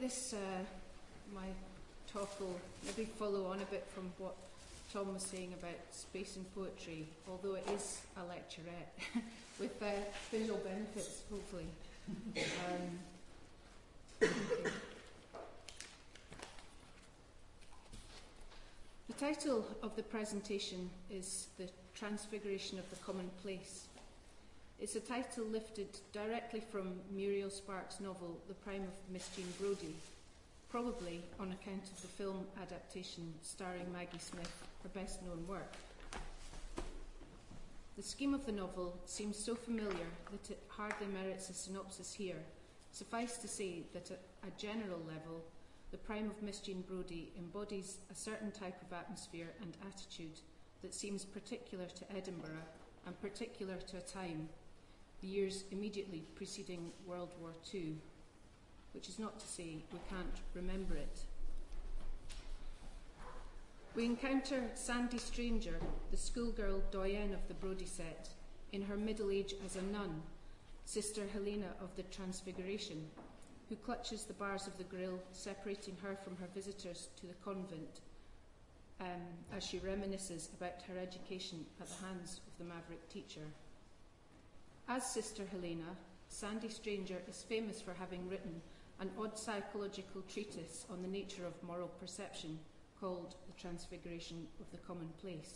this, my talk will maybe follow on a bit from what Tom was saying about space and poetry, although it is a lecturette with visual benefits, hopefully. Okay. The title of the presentation is The Transfiguration of the Commonplace. It's a title lifted directly from Muriel Sparks' novel The Prime of Miss Jean Brodie, probably on account of the film adaptation starring Maggie Smith, her best-known work. The scheme of the novel seems so familiar that it hardly merits a synopsis here. Suffice to say that at a general level, The Prime of Miss Jean Brodie embodies a certain type of atmosphere and attitude that seems particular to Edinburgh and particular to a time, the years immediately preceding World War II, which is not to say we can't remember it. We encounter Sandy Stranger, the schoolgirl doyenne of the Brodie set, in her middle age as a nun, Sister Helena of the Transfiguration, who clutches the bars of the grille separating her from her visitors to the convent, as she reminisces about her education at the hands of the maverick teacher. As Sister Helena, Sandy Stranger is famous for having written an odd psychological treatise on the nature of moral perception called The Transfiguration of the Commonplace.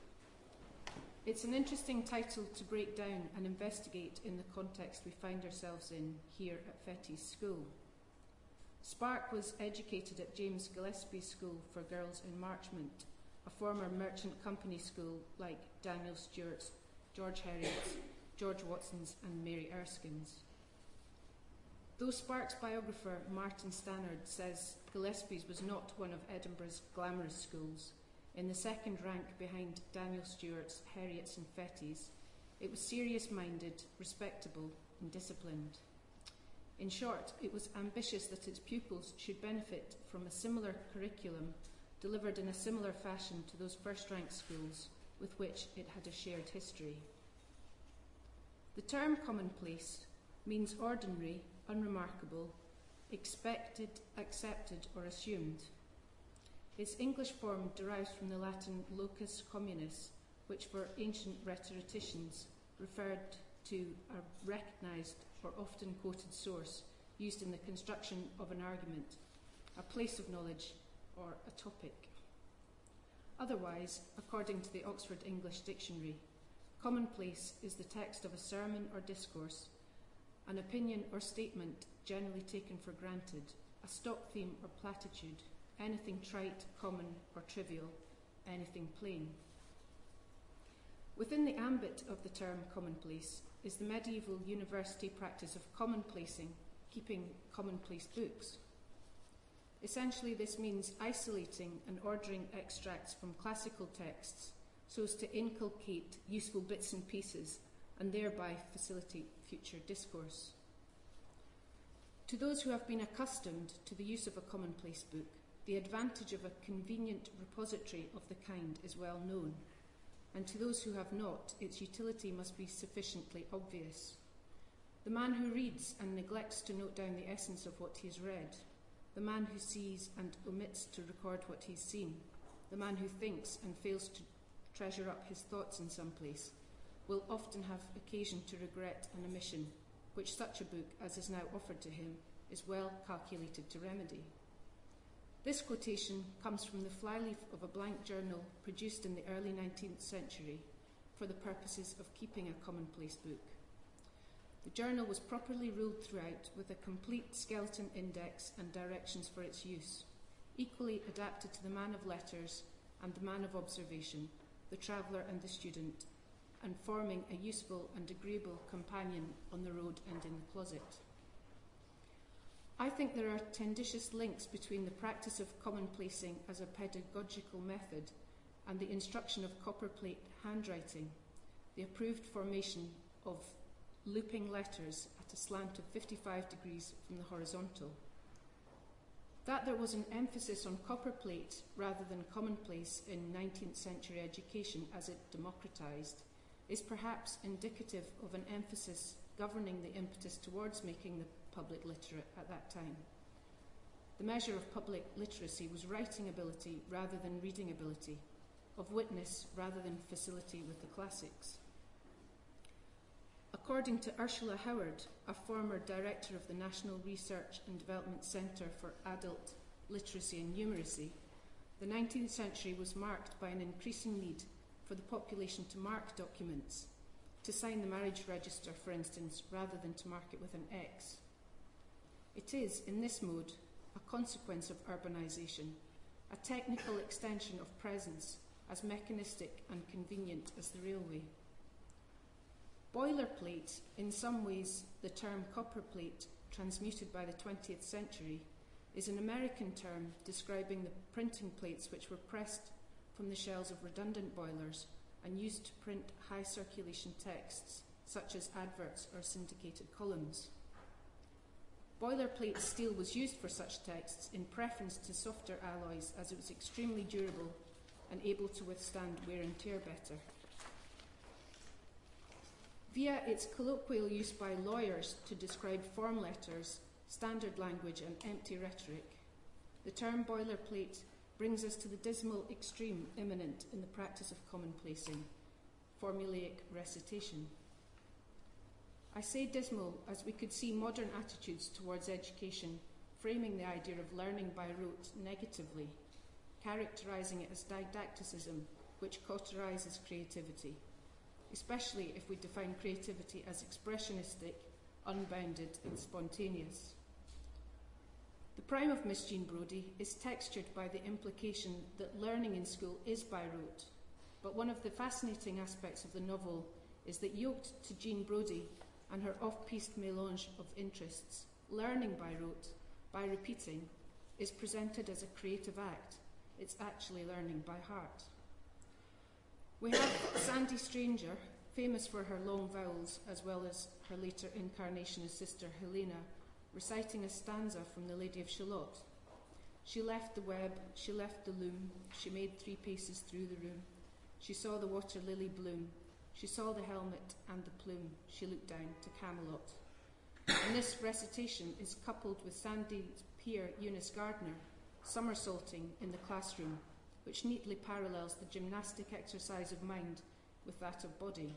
It's an interesting title to break down and investigate in the context we find ourselves in here at Fettes School. Spark was educated at James Gillespie School for Girls in Marchmont, a former merchant company school like Daniel Stewart's, George Heriot's, George Watson's and Mary Erskine's. Though Spark's biographer Martin Stannard says Gillespie's was not one of Edinburgh's glamorous schools, in the second rank behind Daniel Stewart's, Heriot's and Fettes, it was serious-minded, respectable and disciplined. In short, it was ambitious that its pupils should benefit from a similar curriculum delivered in a similar fashion to those first-rank schools with which it had a shared history. The term commonplace means ordinary, unremarkable, expected, accepted or assumed. Its English form derives from the Latin locus communis, which for ancient rhetoricians referred to a recognised or often quoted source used in the construction of an argument, a place of knowledge or a topic. Otherwise, according to the Oxford English Dictionary, commonplace is the text of a sermon or discourse, an opinion or statement generally taken for granted, a stock theme or platitude, anything trite, common or trivial, anything plain. Within the ambit of the term commonplace is the medieval university practice of commonplacing, keeping commonplace books. Essentially, this means isolating and ordering extracts from classical texts so as to inculcate useful bits and pieces and thereby facilitate future discourse. To those who have been accustomed to the use of a commonplace book, the advantage of a convenient repository of the kind is well known, and to those who have not, its utility must be sufficiently obvious. The man who reads and neglects to note down the essence of what he has read, the man who sees and omits to record what he has seen, the man who thinks and fails to treasure up his thoughts in some place, will often have occasion to regret an omission, which such a book as is now offered to him is well calculated to remedy. This quotation comes from the flyleaf of a blank journal produced in the early 19th century for the purposes of keeping a commonplace book. The journal was properly ruled throughout with a complete skeleton index and directions for its use, equally adapted to the man of letters and the man of observation, the traveller and the student, and forming a useful and agreeable companion on the road and in the closet. I think there are tenditious links between the practice of commonplacing as a pedagogical method and the instruction of copperplate handwriting, the approved formation of looping letters at a slant of 55 degrees from the horizontal. That there was an emphasis on copperplate rather than commonplace in 19th century education as it democratised is perhaps indicative of an emphasis governing the impetus towards making the public literate at that time. the measure of public literacy was writing ability rather than reading ability, of witness rather than facility with the classics. According to Ursula Howard, a former director of the National Research and Development Centre for Adult Literacy and Numeracy, the 19th century was marked by an increasing need for the population to mark documents, to sign the marriage register, for instance, rather than to mark it with an X. It is, in this mode, a consequence of urbanisation, a technical extension of presence as mechanistic and convenient as the railway. Boilerplate, in some ways the term copperplate, transmuted by the 20th century, is an American term describing the printing plates which were pressed from the shells of redundant boilers and used to print high circulation texts, such as adverts or syndicated columns. Boilerplate steel was used for such texts in preference to softer alloys, as it was extremely durable and able to withstand wear and tear better. Via its colloquial use by lawyers to describe form letters, standard language and empty rhetoric, the term boilerplate brings us to the dismal extreme imminent in the practice of commonplacing, formulaic recitation. I say dismal as we could see modern attitudes towards education framing the idea of learning by rote negatively, characterising it as didacticism which cauterises creativity, especially if we define creativity as expressionistic, unbounded and spontaneous. The prime of Miss Jean Brodie is textured by the implication that learning in school is by rote, but one of the fascinating aspects of the novel is that, yoked to Jean Brodie and her off-piste mélange of interests, learning by rote, by repeating, is presented as a creative act. It's actually learning by heart. We have Sandy Stranger, famous for her long vowels as well as her later incarnation as Sister Helena, reciting a stanza from The Lady of Shalott. She left the web, she left the loom, she made 3 paces through the room. She saw the water lily bloom, she saw the helmet and the plume, she looked down to Camelot. And this recitation is coupled with Sandy's peer Eunice Gardner somersaulting in the classroom, which neatly parallels the gymnastic exercise of mind with that of body.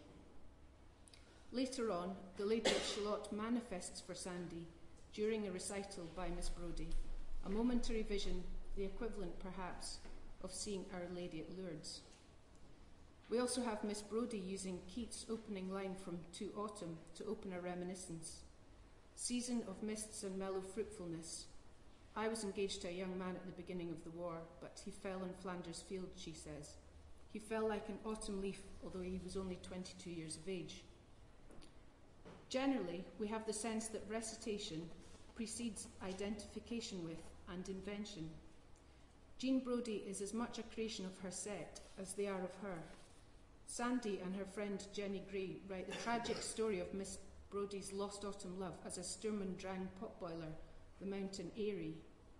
Later on, the Lady of Shalott manifests for Sandy during a recital by Miss Brodie, a momentary vision, the equivalent perhaps of seeing Our Lady at Lourdes. We also have Miss Brodie using Keats' opening line from To Autumn to open a reminiscence. Season of mists and mellow fruitfulness. I was engaged to a young man at the beginning of the war, but he fell in Flanders Field, she says. He fell like an autumn leaf, although he was only 22 years of age. Generally, we have the sense that recitation precedes identification with and invention. Jean Brodie is as much a creation of her set as they are of her. Sandy and her friend Jenny Gray write the tragic story of Miss Brodie's lost autumn love as a Sturm und Drang potboiler, the mountain Airy.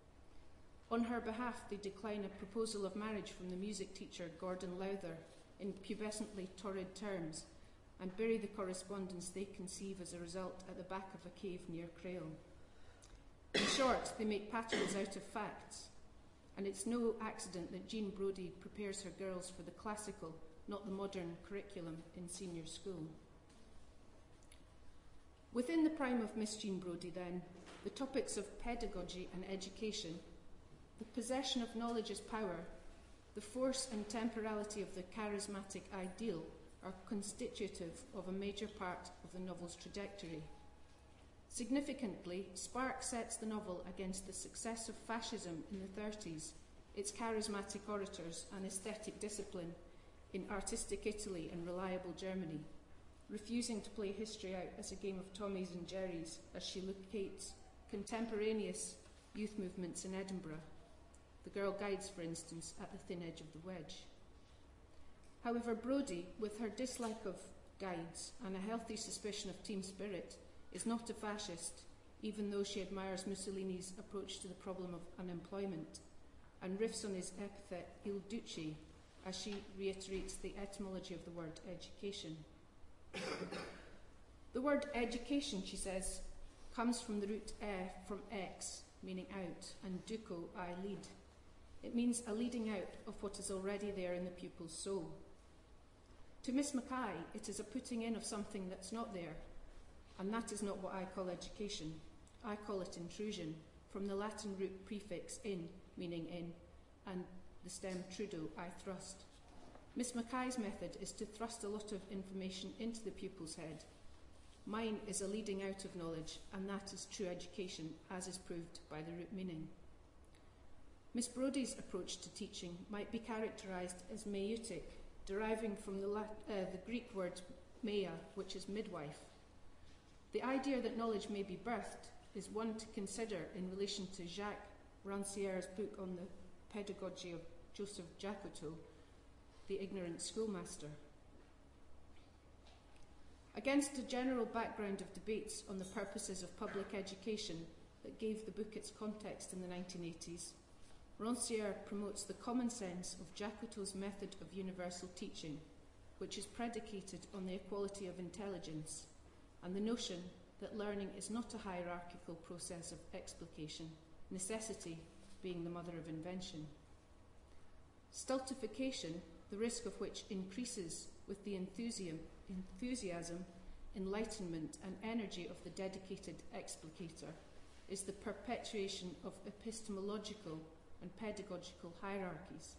On her behalf, they decline a proposal of marriage from the music teacher Gordon Lowther in pubescently torrid terms, and bury the correspondence they conceive as a result at the back of a cave near Crail. In short, they make patterns out of facts, and it's no accident that Jean Brodie prepares her girls for the classical, not the modern, curriculum in senior school. Within the prime of Miss Jean Brodie, then, the topics of pedagogy and education, the possession of knowledge as power, the force and temporality of the charismatic ideal are constitutive of a major part of the novel's trajectory. Significantly, Spark sets the novel against the success of fascism in the 30s, its charismatic orators and aesthetic discipline in artistic Italy and reliable Germany, refusing to play history out as a game of Tommies and Jerrys as she locates contemporaneous youth movements in Edinburgh. The Girl Guides, for instance, at the thin edge of the wedge. However, Brodie, with her dislike of guides and a healthy suspicion of team spirit, is not a fascist, even though she admires Mussolini's approach to the problem of unemployment, and riffs on his epithet Il Duce as she reiterates the etymology of the word education. The word education, she says, comes from the root from ex, meaning out, and duco, I lead. It means a leading out of what is already there in the pupil's soul. To Miss Mackay, it is a putting in of something that's not there, and that is not what I call education. I call it intrusion, from the Latin root prefix in, meaning in, and the stem trudo, I thrust. Miss Mackay's method is to thrust a lot of information into the pupil's head. Mine is a leading out of knowledge, and that is true education, as is proved by the root meaning. Miss Brodie's approach to teaching might be characterised as meieutic, deriving from the Greek word meia, which is midwife. The idea that knowledge may be birthed is one to consider in relation to Jacques Rancière's book on the pedagogy of Joseph Jacotot, the ignorant schoolmaster. Against a general background of debates on the purposes of public education that gave the book its context in the 1980s, Rancière promotes the common sense of Jacotot's method of universal teaching, which is predicated on the equality of intelligence and the notion that learning is not a hierarchical process of explication, necessity being the mother of invention. Stultification, the risk of which increases with the enthusiasm, enlightenment and energy of the dedicated explicator, is the perpetuation of epistemological and pedagogical hierarchies.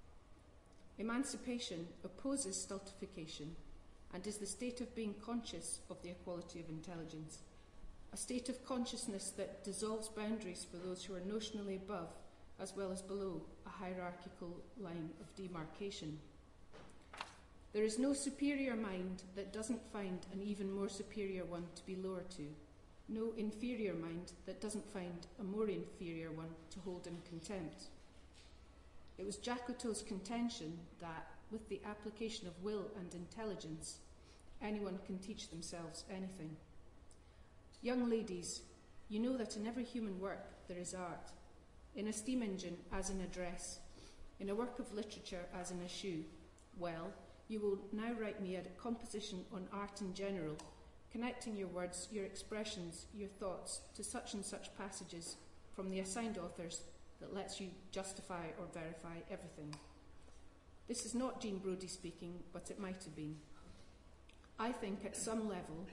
Emancipation opposes stultification and is the state of being conscious of the equality of intelligence, a state of consciousness that dissolves boundaries for those who are notionally above as well as below a hierarchical line of demarcation. There is no superior mind that doesn't find an even more superior one to be lower to, no inferior mind that doesn't find a more inferior one to hold in contempt. It was Jacotot's contention that, with the application of will and intelligence, anyone can teach themselves anything. Young ladies, you know that in every human work there is art, in a steam engine as in a dress, in a work of literature as in a shoe. Well, you will now write me a composition on art in general, connecting your words, your expressions, your thoughts to such and such passages from the assigned authors that lets you justify or verify everything. This is not Jean Brodie speaking, but it might have been. I think at some level,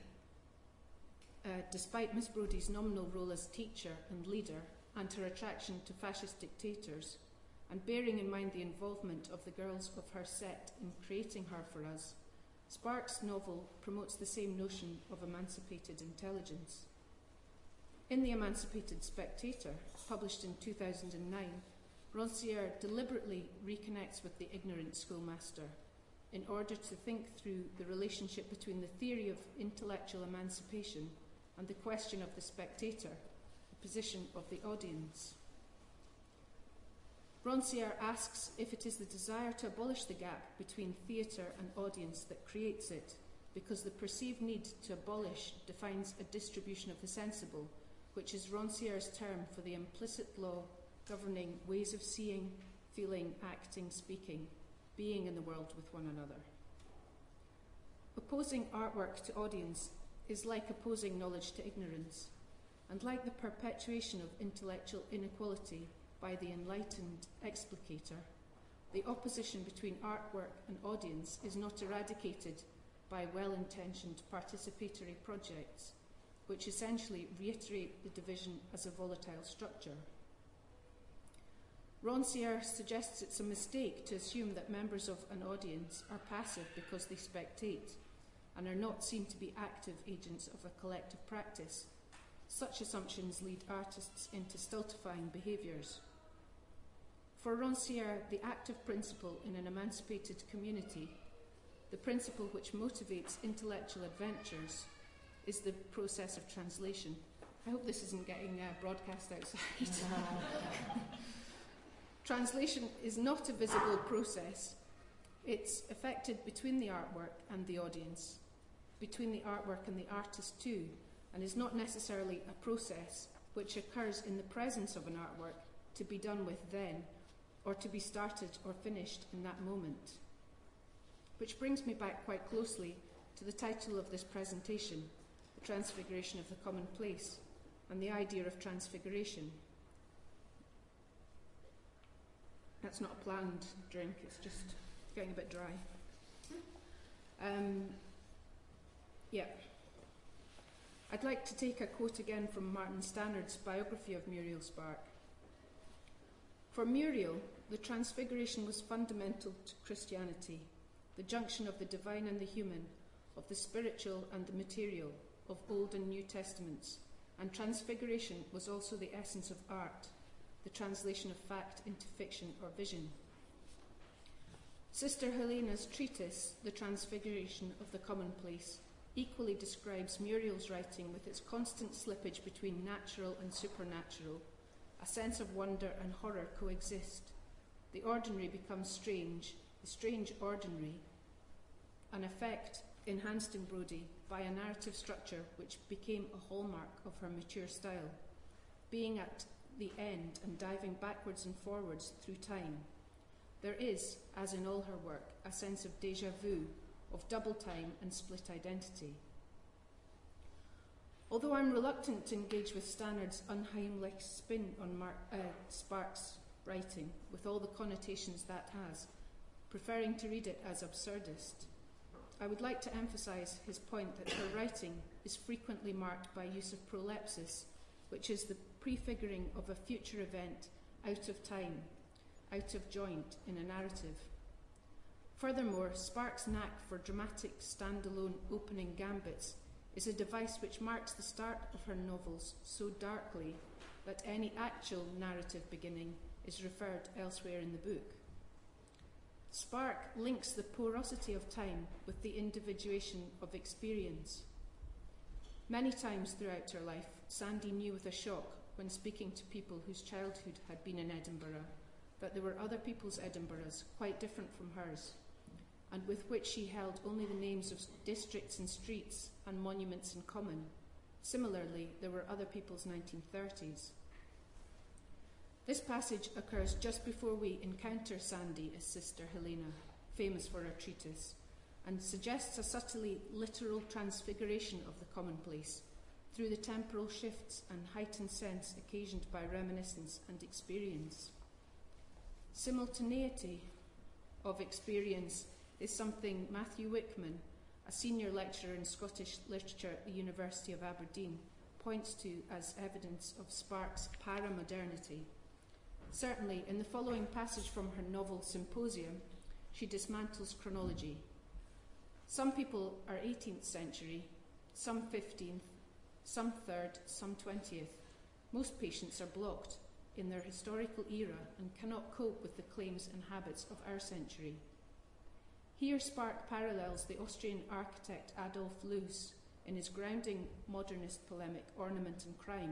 despite Miss Brodie's nominal role as teacher and leader and her attraction to fascist dictators, and bearing in mind the involvement of the girls of her set in creating her for us, Sparks' novel promotes the same notion of emancipated intelligence. In The Emancipated Spectator, published in 2009, Rancière deliberately reconnects with the ignorant schoolmaster in order to think through the relationship between the theory of intellectual emancipation and the question of the spectator, the position of the audience. Rancière asks if it is the desire to abolish the gap between theatre and audience that creates it, because the perceived need to abolish defines a distribution of the sensible, which is Rancière's term for the implicit law governing ways of seeing, feeling, acting, speaking, being in the world with one another. Opposing artwork to audience is like opposing knowledge to ignorance, and like the perpetuation of intellectual inequality by the enlightened explicator, the opposition between artwork and audience is not eradicated by well-intentioned participatory projects, which essentially reiterate the division as a volatile structure. Rancière suggests it's a mistake to assume that members of an audience are passive because they spectate and are not seen to be active agents of a collective practice. Such assumptions lead artists into stultifying behaviours. For Rancière, the active principle in an emancipated community, the principle which motivates intellectual adventures, is the process of translation. I hope this isn't getting broadcast outside. Translation is not a visible process. It's effected between the artwork and the audience, between the artwork and the artist too, and is not necessarily a process which occurs in the presence of an artwork to be done with then, or to be started or finished in that moment. Which brings me back quite closely to the title of this presentation, The Transfiguration of the Commonplace, and the idea of transfiguration. That's not a planned drink, it's just getting a bit dry. Yeah. I'd like to take a quote again from Martin Stannard's biography of Muriel Spark. For Muriel, the Transfiguration was fundamental to Christianity, the junction of the divine and the human, of the spiritual and the material, of Old and New Testaments, and Transfiguration was also the essence of art, the translation of fact into fiction or vision. Sister Helena's treatise, The Transfiguration of the Commonplace, equally describes Muriel's writing with its constant slippage between natural and supernatural. A sense of wonder and horror coexist. The ordinary becomes strange, the strange ordinary, an effect enhanced in Brodie by a narrative structure which became a hallmark of her mature style, being at the end and diving backwards and forwards through time. There is, as in all her work, a sense of déjà vu, of double time and split identity. Although I'm reluctant to engage with Stannard's unheimlich spin on Spark's writing, with all the connotations that has, preferring to read it as absurdist, I would like to emphasise his point that her writing is frequently marked by use of prolepsis, which is the prefiguring of a future event out of time, out of joint in a narrative. Furthermore, Spark's knack for dramatic standalone opening gambits is a device which marks the start of her novels so darkly that any actual narrative beginning is referred elsewhere in the book. Spark links the porosity of time with the individuation of experience. Many times throughout her life, Sandy knew with a shock when speaking to people whose childhood had been in Edinburgh that there were other people's Edinburghs quite different from hers, and with which she held only the names of districts and streets and monuments in common. Similarly, there were other people's 1930s. This passage occurs just before we encounter Sandy as Sister Helena, famous for her treatise, and suggests a subtly literal transfiguration of the commonplace through the temporal shifts and heightened sense occasioned by reminiscence and experience. Simultaneity of experience is something Matthew Wickman, a senior lecturer in Scottish literature at the University of Aberdeen, points to as evidence of Spark's paramodernity. Certainly, in the following passage from her novel Symposium, she dismantles chronology. Some people are 18th century, some 15th, some 3rd, some 20th. Most patients are blocked in their historical era and cannot cope with the claims and habits of our century. Here Spark parallels the Austrian architect Adolf Loos in his grounding modernist polemic Ornament and Crime.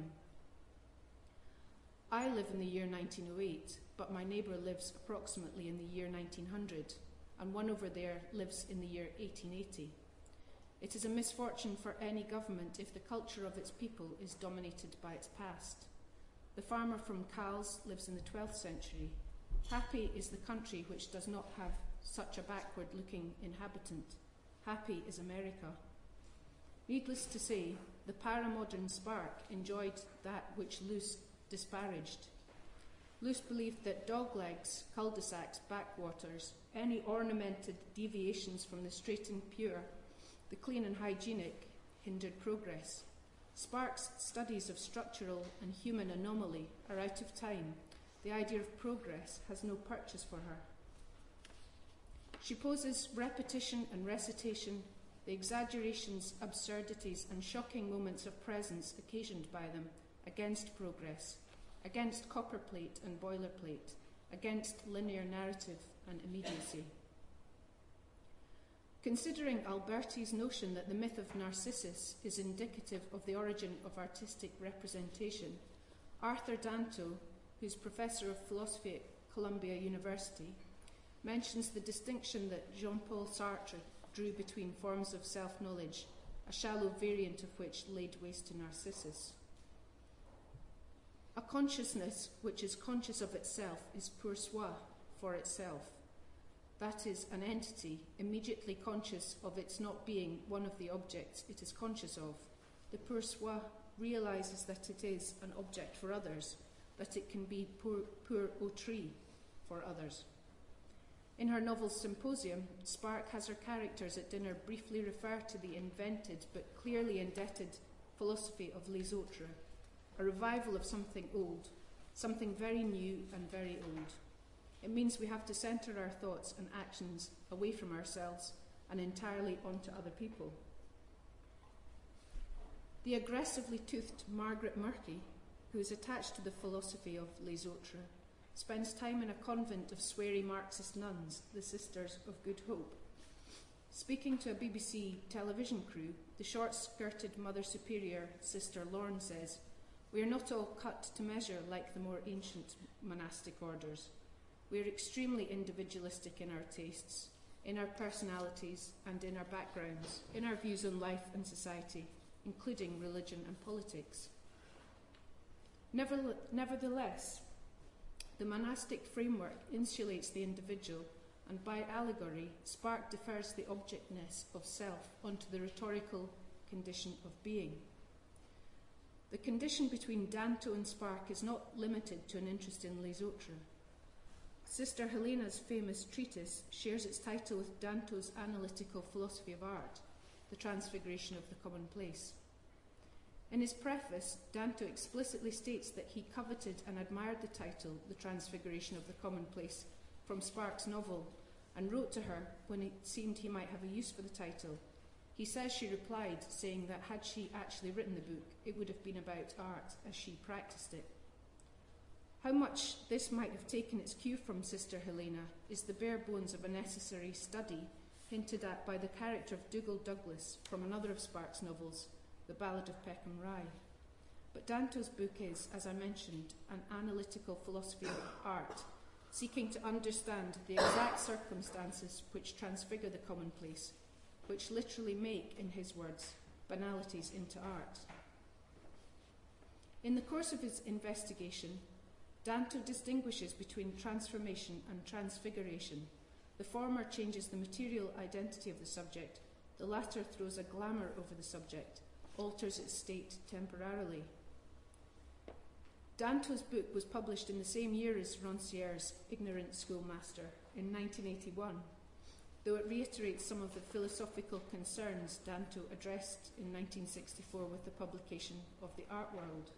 I live in the year 1908, but my neighbour lives approximately in the year 1900, and one over there lives in the year 1880. It is a misfortune for any government if the culture of its people is dominated by its past. The farmer from Cowes lives in the 12th century. Happy is the country which does not have such a backward-looking inhabitant. Happy is America. Needless to say, the paramodern Spark enjoyed that which Loos disparaged. Loos believed that doglegs, cul-de-sacs, backwaters, any ornamented deviations from the straight and pure, the clean and hygienic, hindered progress. Spark's studies of structural and human anomaly are out of time. The idea of progress has no purchase for her. She poses repetition and recitation, the exaggerations, absurdities, and shocking moments of presence occasioned by them, against progress, against copperplate and boilerplate, against linear narrative and immediacy. Considering Alberti's notion that the myth of Narcissus is indicative of the origin of artistic representation, Arthur Danto, who's professor of philosophy at Columbia University, mentions the distinction that Jean-Paul Sartre drew between forms of self-knowledge, a shallow variant of which laid waste to Narcissus. A consciousness which is conscious of itself is pour soi, for itself. That is, an entity immediately conscious of its not being one of the objects it is conscious of. The pour soi realizes that it is an object for others, that it can be pour autrui. for others. In her novel Symposium, Spark has her characters at dinner briefly refer to the invented but clearly indebted philosophy of Les Autres, a revival of something old, something very new and very old. It means we have to centre our thoughts and actions away from ourselves and entirely onto other people. The aggressively toothed Margaret Murky, who is attached to the philosophy of Les Autres, spends time in a convent of sweary Marxist nuns, the Sisters of Good Hope. Speaking to a BBC television crew, the short-skirted Mother Superior, Sister Lorne, says, "We are not all cut to measure like the more ancient monastic orders. We are extremely individualistic in our tastes, in our personalities and in our backgrounds, in our views on life and society, including religion and politics." Nevertheless, the monastic framework insulates the individual, and by allegory, Spark defers the objectness of self onto the rhetorical condition of being. The condition between Danto and Spark is not limited to an interest in Les Autres. Sister Helena's famous treatise shares its title with Danto's analytical philosophy of art, The Transfiguration of the Commonplace. In his preface, Danto explicitly states that he coveted and admired the title, The Transfiguration of the Commonplace, from Spark's novel, and wrote to her when it seemed he might have a use for the title. He says she replied, saying that had she actually written the book, it would have been about art as she practiced it. How much this might have taken its cue from Sister Helena is the bare bones of a necessary study hinted at by the character of Dougal Douglas from another of Spark's novels, The Ballad of Peckham Rye. But Danto's book is, as I mentioned, an analytical philosophy of art, seeking to understand the exact circumstances which transfigure the commonplace, which literally make, in his words, banalities into art. In the course of his investigation, Danto distinguishes between transformation and transfiguration. The former changes the material identity of the subject, the latter throws a glamour over the subject, alters its state temporarily. Danto's book was published in the same year as Rancière's Ignorant Schoolmaster, in 1981, though it reiterates some of the philosophical concerns Danto addressed in 1964 with the publication of The Art World.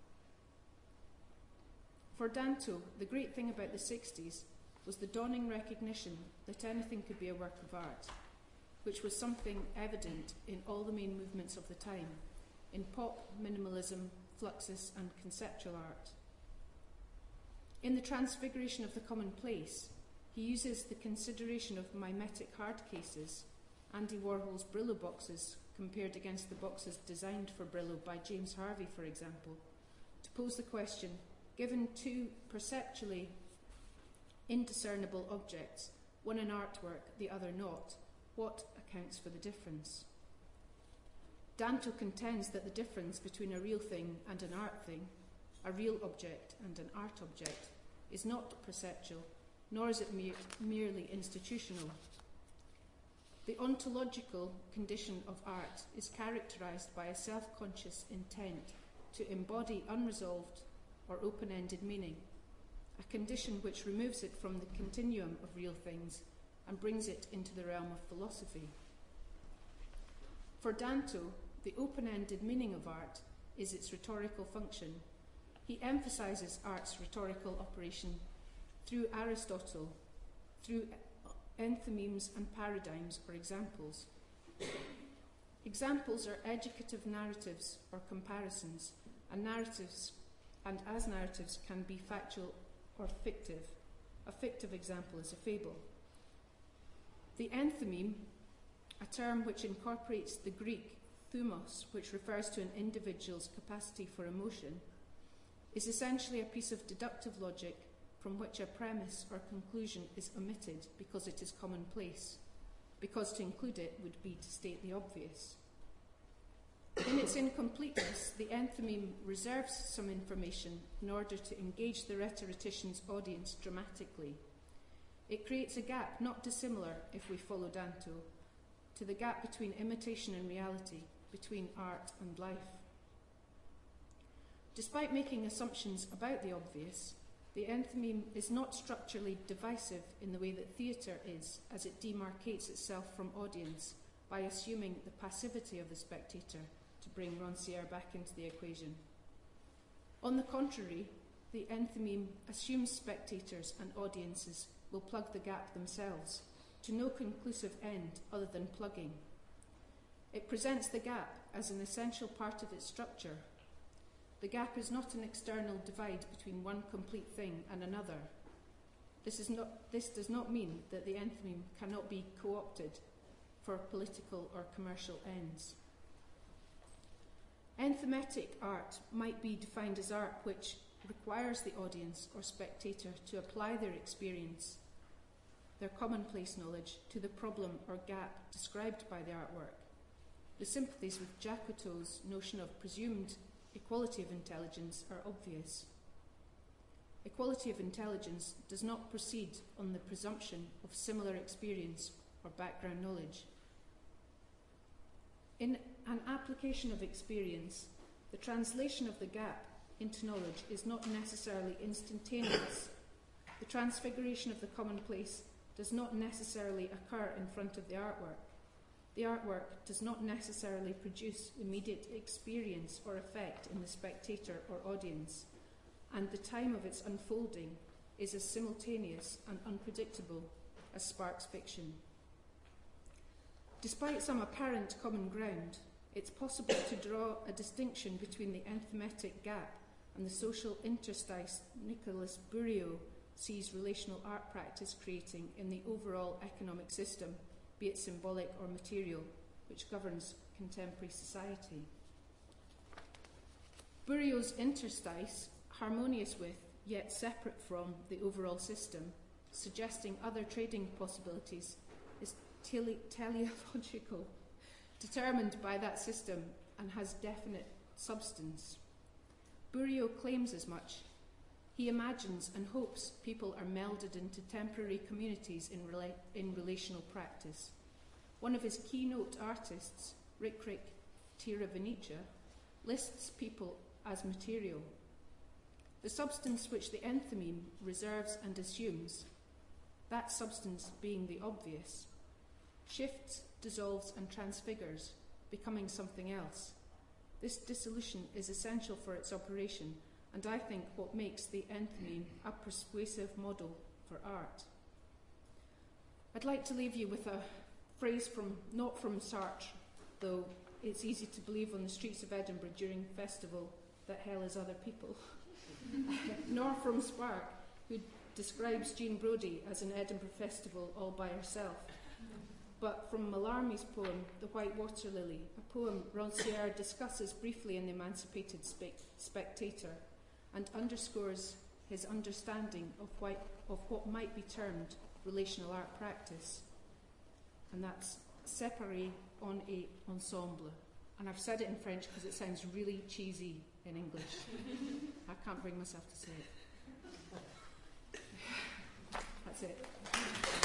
For Danto, the great thing about the 60s was the dawning recognition that anything could be a work of art, which was something evident in all the main movements of the time, in pop, minimalism, fluxus and conceptual art. In The Transfiguration of the Commonplace, he uses the consideration of mimetic hard cases, Andy Warhol's Brillo boxes compared against the boxes designed for Brillo by James Harvey, for example, to pose the question, given two perceptually indiscernible objects, one an artwork, the other not, what accounts for the difference? Danto contends that the difference between a real thing and an art thing, a real object and an art object, is not perceptual, nor is it merely institutional. The ontological condition of art is characterized by a self-conscious intent to embody unresolved or open-ended meaning, a condition which removes it from the continuum of real things and brings it into the realm of philosophy. For Danto, the open-ended meaning of art is its rhetorical function. He emphasizes art's rhetorical operation through Aristotle, through enthymemes and paradigms or examples. Examples are educative narratives or comparisons, and as narratives can be factual or fictive. A fictive example is a fable. The enthymeme, a term which incorporates the Greek thumos, which refers to an individual's capacity for emotion, is essentially a piece of deductive logic from which a premise or conclusion is omitted because it is commonplace, because to include it would be to state the obvious. In its incompleteness, the enthymeme reserves some information in order to engage the rhetorician's audience dramatically. It creates a gap not dissimilar, if we follow Danto, to the gap between imitation and reality, between art and life. Despite making assumptions about the obvious, The enthymeme is not structurally divisive in the way that theatre is, as it demarcates itself from audience by assuming the passivity of the spectator, to bring Rancière back into the equation. On the contrary, the enthymeme assumes spectators and audiences will plug the gap themselves, to no conclusive end other than plugging. It presents the gap as an essential part of its structure. The gap is not an external divide between one complete thing and another. This does not mean that the enthymeme cannot be co-opted for political or commercial ends. Enthematic art might be defined as art which requires the audience or spectator to apply their experience, their commonplace knowledge, to the problem or gap described by the artwork. The sympathies with Jacoto's notion of presumed equality of intelligence are obvious. Equality of intelligence does not proceed on the presumption of similar experience or background knowledge. In an application of experience, the translation of the gap into knowledge is not necessarily instantaneous. The transfiguration of the commonplace does not necessarily occur in front of the artwork. The artwork does not necessarily produce immediate experience or effect in the spectator or audience, and the time of its unfolding is as simultaneous and unpredictable as Spark's fiction. Despite some apparent common ground, it's possible to draw a distinction between the enthematic gap and the social interstice Nicolas Bourriaud sees relational art practice creating in the overall economic system, be it symbolic or material, which governs contemporary society. Bourriaud's interstice, harmonious with, yet separate from, the overall system, suggesting other trading possibilities, is teleological, determined by that system, and has definite substance. Bourriaud claims as much. He imagines and hopes people are melded into temporary communities in relational practice. One of his keynote artists, Rikrik Tiravanija, lists people as material. The substance which the enthymeme reserves and assumes, that substance being the obvious, shifts, dissolves and transfigures, becoming something else. This dissolution is essential for its operation, and I think what makes the enthymeme a persuasive model for art. I'd like to leave you with a phrase not from Sartre, though it's easy to believe on the streets of Edinburgh during festival that hell is other people, nor from Spark, who describes Jean Brodie as an Edinburgh festival all by herself, but from Mallarmé's poem, The White Water Lily, a poem Rancière discusses briefly in The Emancipated Spectator, and underscores his understanding of what might be termed relational art practice. And that's séparé en et ensemble. And I've said it in French because it sounds really cheesy in English. I can't bring myself to say it. That's it.